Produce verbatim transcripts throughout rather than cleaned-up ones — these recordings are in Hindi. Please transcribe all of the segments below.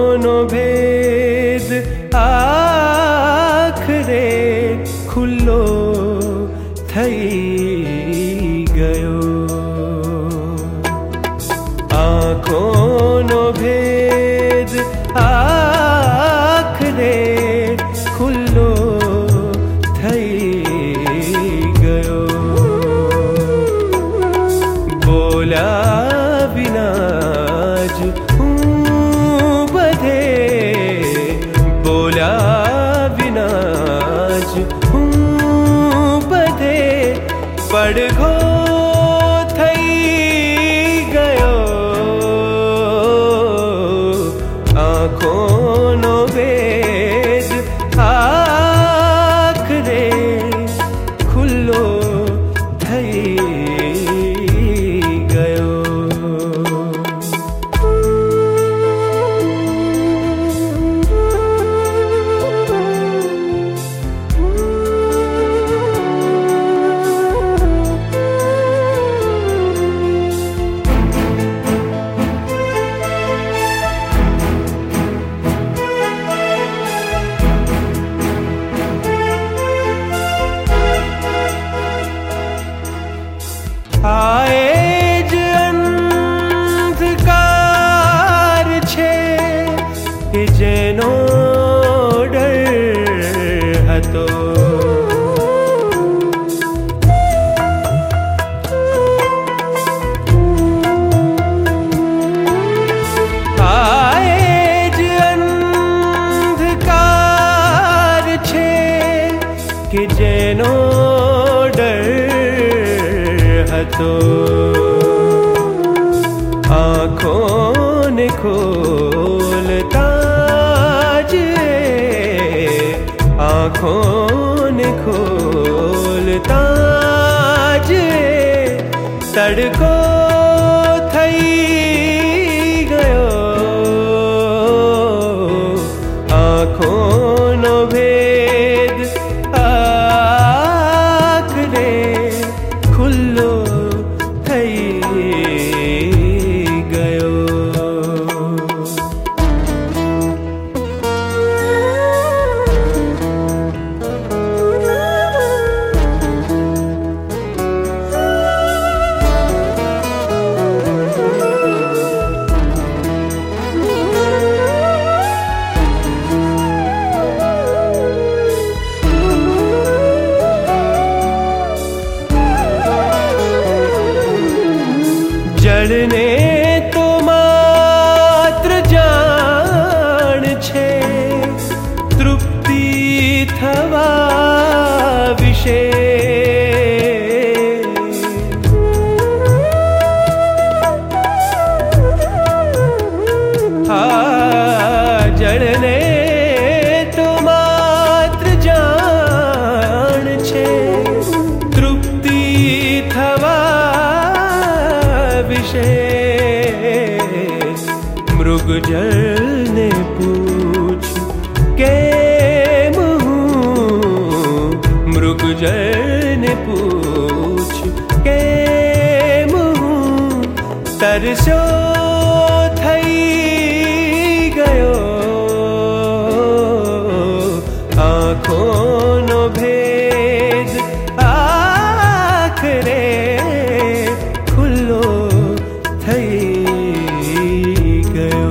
नो भेद आखरे खुल्लो थई गयो। आँखों नो भेद आखरे खुल्लो थई गयो। बोला विनाज हूँ बधे, बोला विनाज हूँ बधे, पड़घो थई गयो। आँखों नो भेद आखरे खुल्लो थई गयो। आए ज अंधकार छे कि जेनो डर हतो। आए ज अंधकार छे कि जेनो तो आँखों ने खोलता जे, आँखों ने खोलता जे, तड़को थई गयो। आँखों नो भेद आखरे खुल्लो थई गयो। जड़ने तो मात्र जान छे, तृप्ति थवा विषे। हाँ, जड़ने तो मात्र जान छे, तृप्ति थवा मृग जल ने पूछ के मुँह, मृग जल ने पूछ के मुँह, तरसो थई गयो। आँखों नो भेद आखरे खुल्लो थई गयो।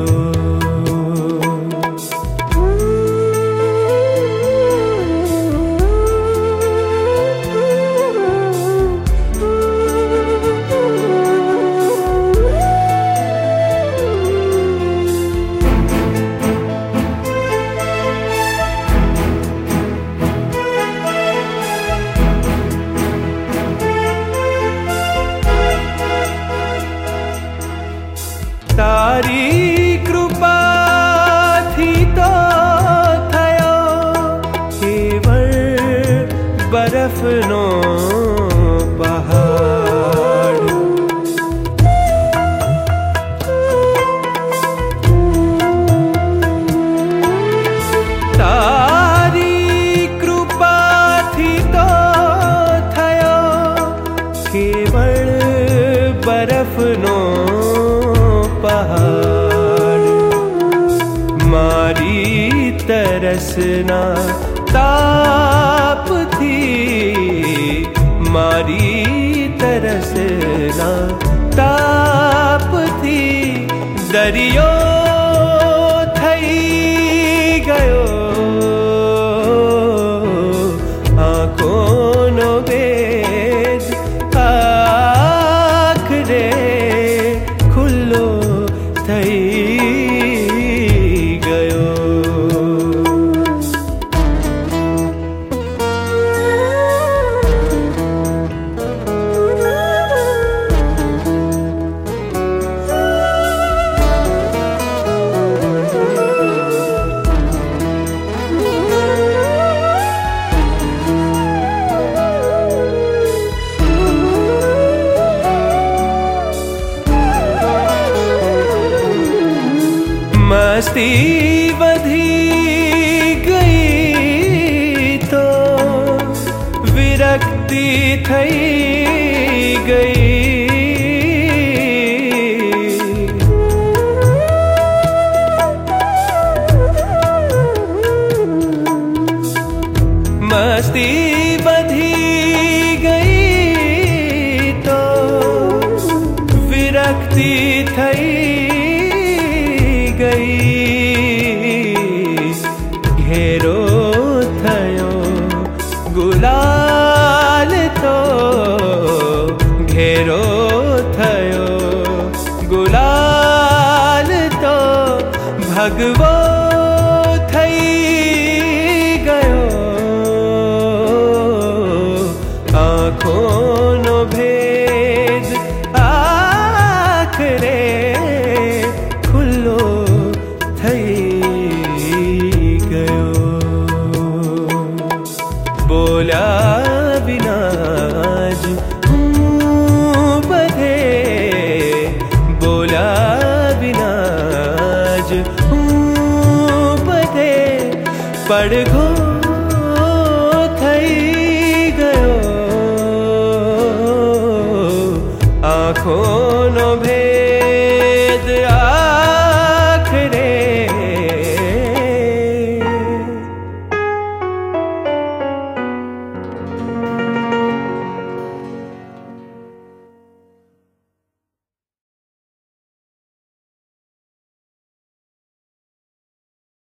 तारी कृपा थी तो थयो केवल बरफ नो पहाड़। तारी कृपा थी तो थयो केवल बरफ नो पहाड़। तरसना ताप थी, मारी तरसना ताप थी। दरियो थई गयो आँखों भेद, आखरे खुल्लो थई गयो। मस्ती बधी गई तो विरक्ति थई गई। मस्ती बधी गई तो विरक्ति थई गई। घेरो थयो गुलाल तो, घेरो थयो गुलाल तो भगवो थई गयो आँखों नो भेद, आखरे खुल्लो थई गयो। बोला विनाज हूँ बधे, बोला विनाज हूँ बधे, पड़ घो